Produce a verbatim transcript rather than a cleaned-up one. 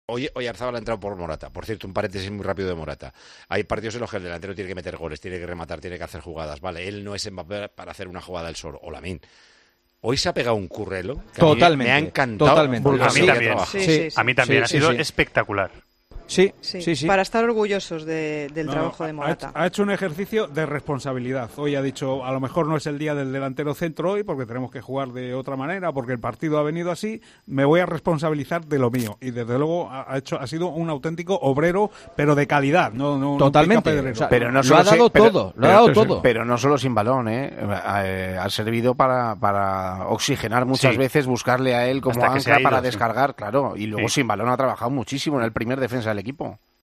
Hoy, hoy Arzabal ha entrado por Morata. Por cierto, un paréntesis muy rápido de Morata. Hay partidos en los que el delantero tiene que meter goles, tiene que rematar, tiene que hacer jugadas. Vale, él no es Mbappé para hacer una jugada él solo, o Lamine. Hoy se ha pegado un currelo que totalmente, a mí me ha encantado. Totalmente. A mí también. Sí, sí, sí. A mí también. Sí, ha sido sí, sí. espectacular. Sí, Sí, sí, sí. para estar orgullosos de, del No, trabajo no, de ha Morata. hecho, ha hecho un ejercicio de responsabilidad. Hoy ha dicho, a lo mejor no es el día del delantero centro hoy, porque tenemos que jugar de otra manera, porque el partido ha venido así, me voy a responsabilizar de lo mío. Y desde luego ha, ha hecho ha sido un auténtico obrero, pero de calidad, no, no Totalmente. no pica pedrero. O sea, Pero no lo solo ha dado se- pero- todo, lo pero- ha dado pero- todo. Pero no solo sin balón, ¿eh? Eh, ha servido para, para oxigenar muchas Sí. veces, buscarle a él como Hasta que se ha ancla ido, para sí. descargar, claro. Y luego Sí. sin balón ha trabajado muchísimo en el primer defensa del equipo.